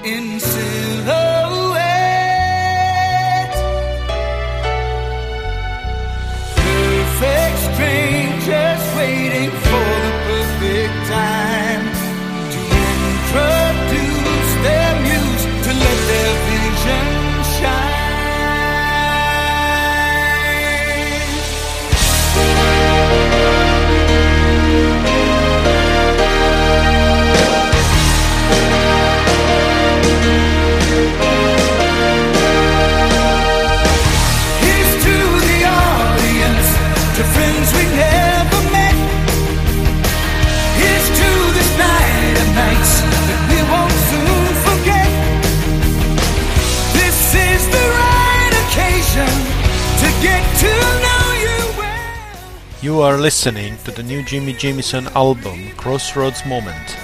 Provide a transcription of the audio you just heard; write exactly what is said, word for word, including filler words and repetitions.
in silhouette. Perfect strangers waiting for the perfect time to introduce their muse, to let their vision shine. To friends we never met. Here's to this night of nights that we won't soon forget. This is the right occasion to get to know you well. You are listening to the new Jimmy Jamison album, Crossroads Moment.